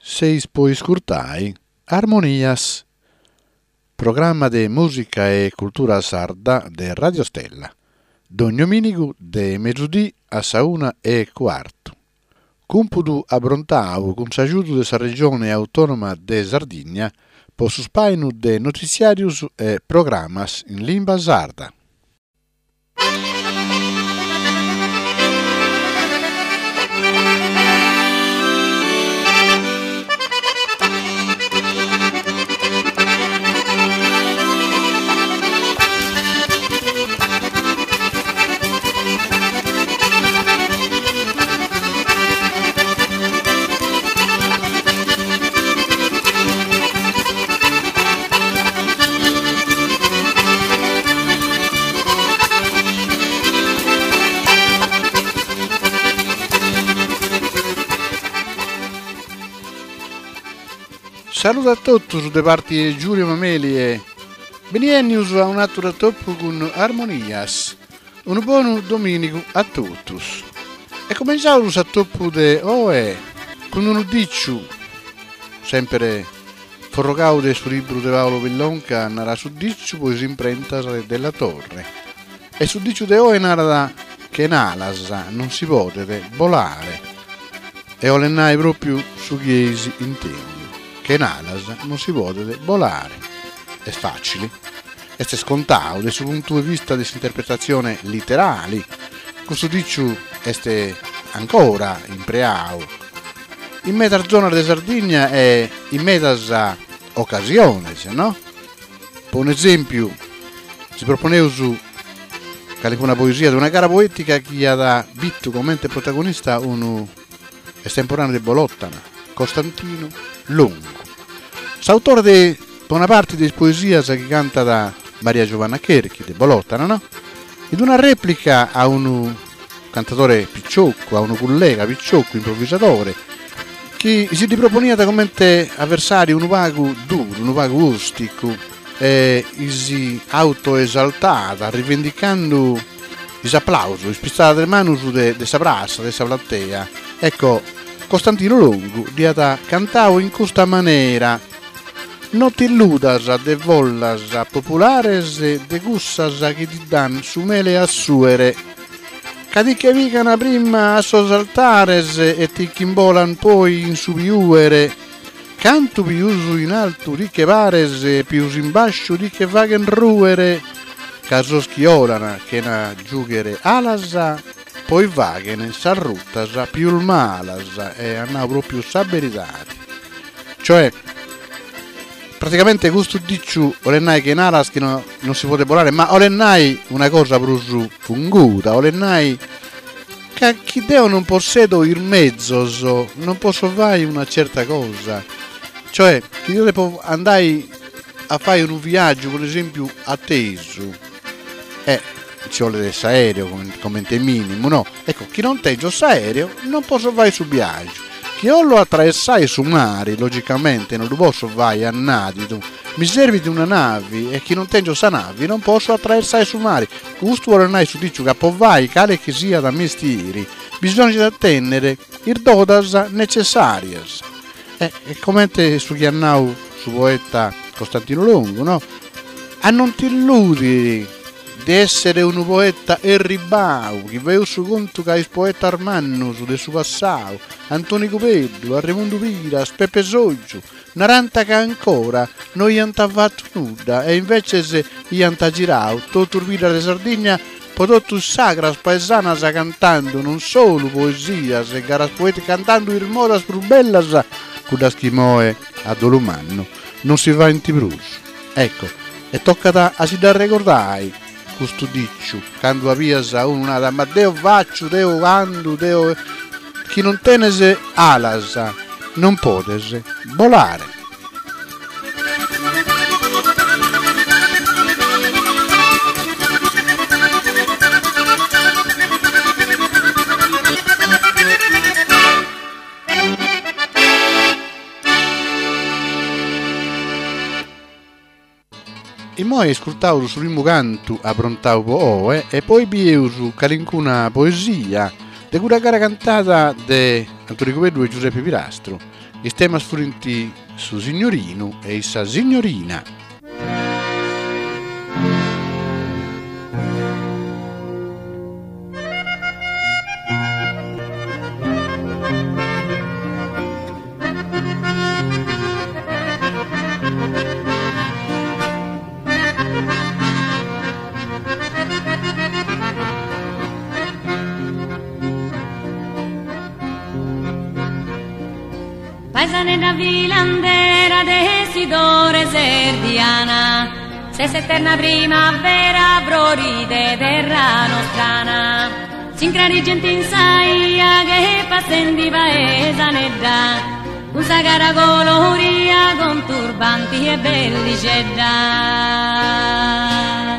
Seis poi scurtai, Armonias, programma de música e cultura sarda de Radio Stella, d'ognominigu de mezzodì a sa 1:15. Cumpudu abrontau con s'agiudu de sa regione autonoma de Sardigna, po su spainu de noticiarius e programmas in lingua sarda. Saluto a tutti da parte di Giulio Mameli e benvenuti a un altro toppo con Armonias. Un buon domenico a tutti. E cominciamo a toppo di OE con un diccio sempre forrogato del suo libro di Paolo Villonca, narra su diccio poi si imprenta della torre. E su diccio di OE narra che in alas non si potete volare. E olennai proprio su chiesi intendo. Che in alas non si può volare. È facile, è scontato, dal suo punto di vista di interpretazione letterale. Questo dice è ancora impreato. In mezza zona di Sardegna è in mezza occasione, no? Per un esempio, si proponeva su una poesia di una gara poetica che ha da vitto come protagonista un estemporaneo di Bolottana, Costantino Longo. S'autore di una parte di poesia che canta da Maria Giovanna Cherchi, di Bolottana, no? Ed una replica a un cantatore picciocco, a un collega picciocco, improvvisatore, che si riproponeva come avversario un vago duro, un vago ostico, e si autoesaltata, rivendicando il applauso, il spizzata delle mani di sa brassa, di sa platea. Ecco, Costantino Longo diata cantavo in questa maniera. Non ti illudas de vollas populares de gussas che ti dan su mele a suere. Cadi che vicana prima a sos altares e ti chimbolan poi in su piuere. Cantu piusu in alto di che pares e pius in bascio di che vaghen ruere. Caso schiolana che na giughere alasa, poi vaghen s'arruttas più malas e hanno proprio saberitati. Cioè, praticamente questo diccio olennai che in alas che non si può volare, ma olennai una cosa più funguta, olennai che chi Deo non possedo il mezzo, non posso fare una certa cosa. Cioè, che io devo andare a fare un viaggio, per esempio, atteso, ci vuole l'aereo come minimo, no? Ecco, chi non tengo l'aereo non posso fare su viaggio. Che io lo attraversai su mare, logicamente non lo posso fare a nadi, mi serve di una nave e chi non tengo sa nave non posso attraversare su mare. Questo vuole andare su dicio che può vai, cale che sia da mestieri, bisogna attendere il dodas necessarias. E come su Chiannau, su poeta Costantino Longo, no? A non ti illudi di essere un poeta erribau, che veu su conto che il poeta Armannus del suo passato, Antonio Cupeddu, Raimondo Piras, Peppe Soggio, naranta che ancora non gli hanno fatto nulla e invece se gli hanno girato tutto il vita di Sardegna po' tutto il sacras paesanas cantando non solo poesia, se garas poeti cantando il modas più bellas con da schimoe a Dolomanno non si va in Tibrus. Ecco, e tocca a si da ricordare questo diccio, quando avviasa una da ma Deo faccio, Deo quando, Deo chi non tenese alas non potese volare. E moi ascoltavo sul primo canto approntavo e poi più su calincuna poesia di quella gara cantata di Antonio Cupeddu e Giuseppe Pilastro I temas furinti su signorino e sa signorina. Paesanella vilandera de Sidore Serdiana, se eterna primavera broride terra nostrana, sincrari gente in saia che passendi paesanella, usa gara coloria con turbanti e bellicetta.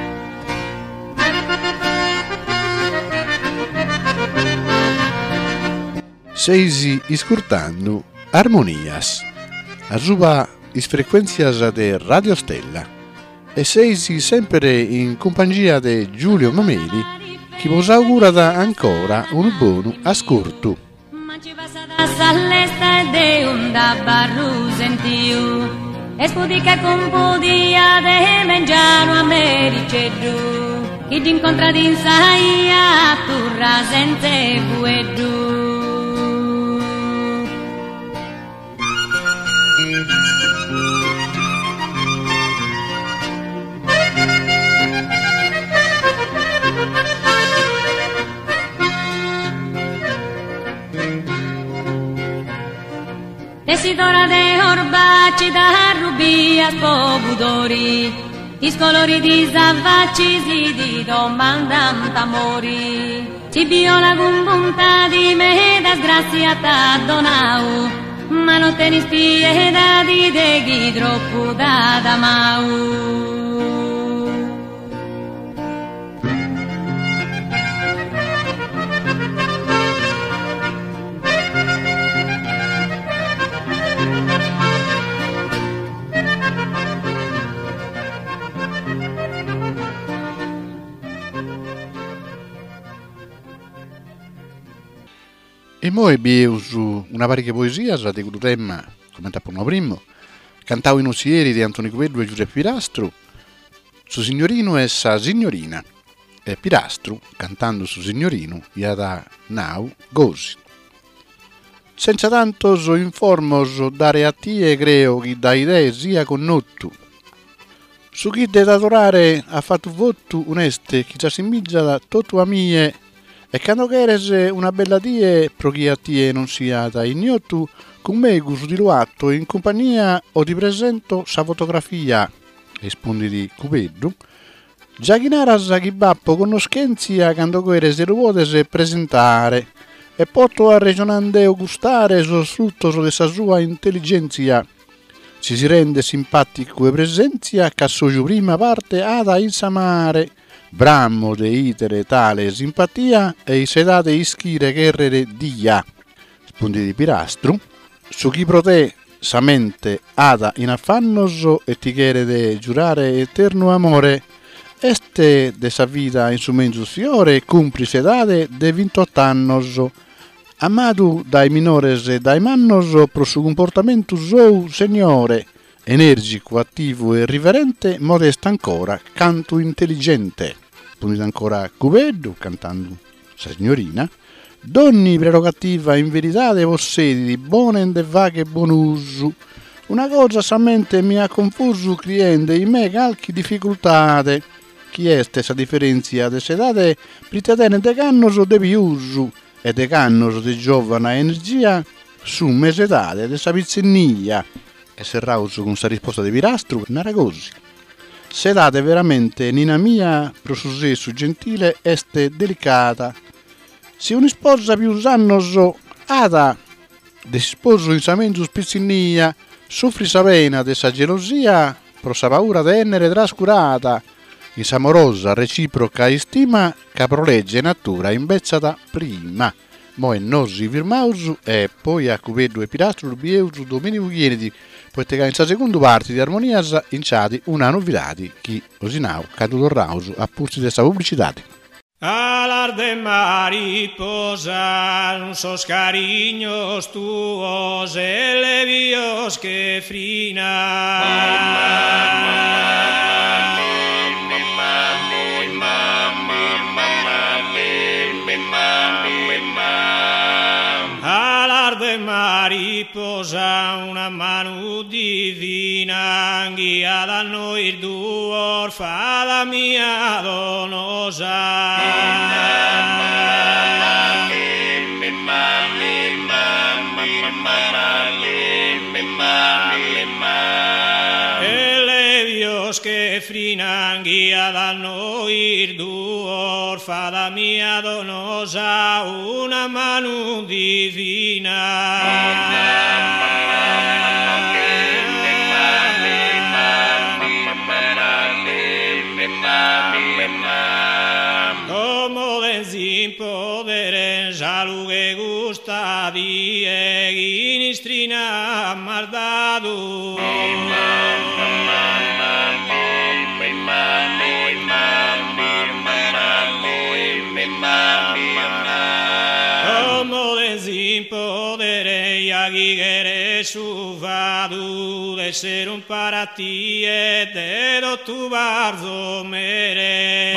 Seisi iscurtando Armonias, a suba is frequenzias de Radio Stella, e seisi sempre in compagnia di Giulio Mameli, che vos augura da ancora un buon ascolto. Ma ci passa da Sallesta e de un da barru sentiu, e spudica con podia de mengiano a mericeddu, chi d'incontra d'insaia turra senza fueddu. Desidora de orbaci da rubia spobudori, i colori di savacci si di domandant amori. Si viola con punta di me da sgraziata donau, ma non te ne spieda di de chi troppo da damau. E noi abbiamo una parecchia poesia, di questo tema, come tappono prima, cantavo i nosieri di Antonio Cuveddu e Giuseppe Pirastru, su signorino e sa signorina, e Pirastru, cantando su signorino, ia da nau gosi. Senza tanto so informo so dare a tie creo chi da idee sia connotto, su chi de adorare ha fatto voto oneste, chi si miggia da tutto a mie. E quando queres una bella die, pro chi a tie non sia da ignoto, con me gusto di luatto in compagnia o ti presento sa fotografia, rispondi di Cuveddu, già chi naras chi bappo conoscenzia quando queres lo vuotes presentare, e poto a regionande o gustare so frutto de sa sua intelligenzia, si rende simpatico e presenzia, che sono prima parte ada insamare, Brammo de itere tale simpatia e i sedate ischire cherrere dia. Spunti di Pirastru, su chi pro te samente ada in affannoso e ti chiede de giurare eterno amore, este de sa vita in su menzus fiore cumpri sedate de 28 annos, amato dai minores e dai mannos pro su comportamento sou signore, energico, attivo e riverente, modesta ancora, canto intelligente. Punito ancora Cuveddu, cantando sa signorina, d'ogni prerogativa in verità de possedi di buone e vaghe buon uso. Una cosa solamente mi ha confuso cliente in me calchi difficoltate. Chi è stessa differenzia de sedate pritatene de cannos de piuso e de cannos de giovane energia su mesedate de sa pizzinnia. E serrauso con sa risposta di Pirastru, non era così. Sedate veramente nina mia pro su sesso gentile este delicata. Se una sposa più annoso ada de sposo in samenzu spizzinnia soffri sa pena de sa gelosia pro sa paura de essere trascurata in sa amorosa reciproca stima che prolegge natura imbezzata prima. Mo e nosi firmausu e poi a Cuveddu e Pirastru bieusu Domenico Chieniti poiché in sa seconda parte di Armonias inciati una novità che osinau caduto rausu a pursi dessa pubblicità. Alar de mariposa, sos cariños tuos, elevios que Alar de mariposa, una mano divina, guiada a noir duor, fada mia Elevios que frinan, guiada a noir duor, fada mia donosa, una mano divina. Como sin poder jaluge gusta ginistrina mardadu. Como sin poder agigere suvadu de ser un para ti e de do tu barzo mere.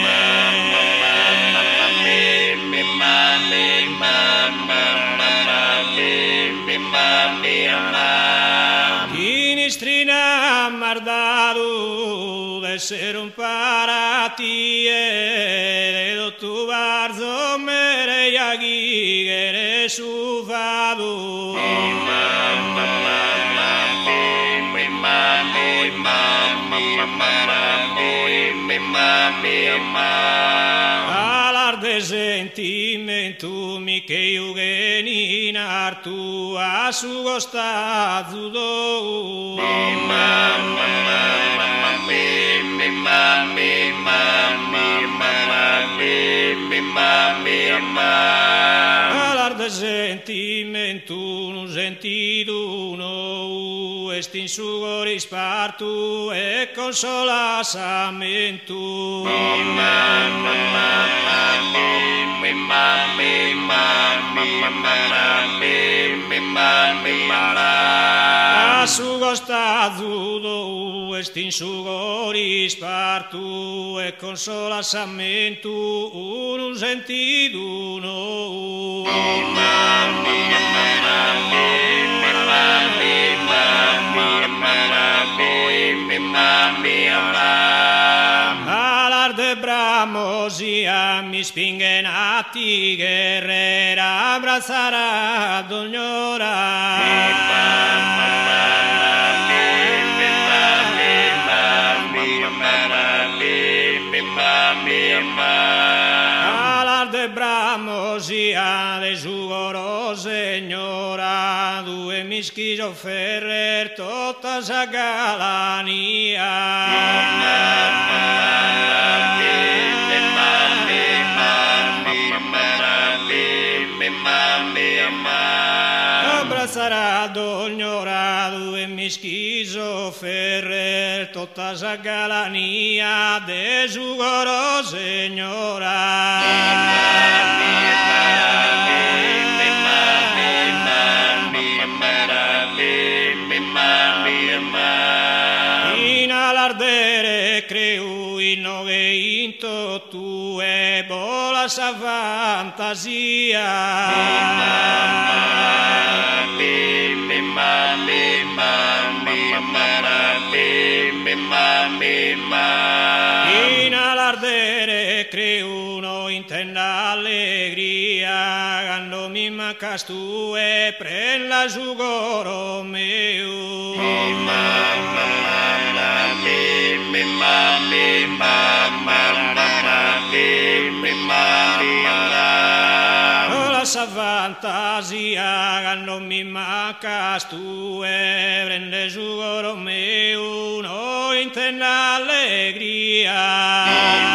Ginistrina mardadu de ser un para ti e de do tu barzo mere y agigere suvadu. Alar de sentimentu mi che iugeni nartu a su gostazu do. Alar de sentimentu nu sentidu no estin sugoris partu e consolasamentu. A su gostazu do estin sugoris partu e consolasamentu un sentidu no. Alar de bramosia mi spingen a ti guerrera abbracciare d'ognora. Alar de bramosia de sugoro señora, due mischiso ferrer tutta sa galania. Abbracciarà d'ognora due mischiso ferrer tutta sa galania de sugoro señora. In alardere creu in nove into tue bola sa fantasia. In alardere creuno intenda allegria, quando mi mancas tu e prenda sugoro meu. La sa fantasia, quando mi mancas tu e prende sugoro meu, no intenda allegria.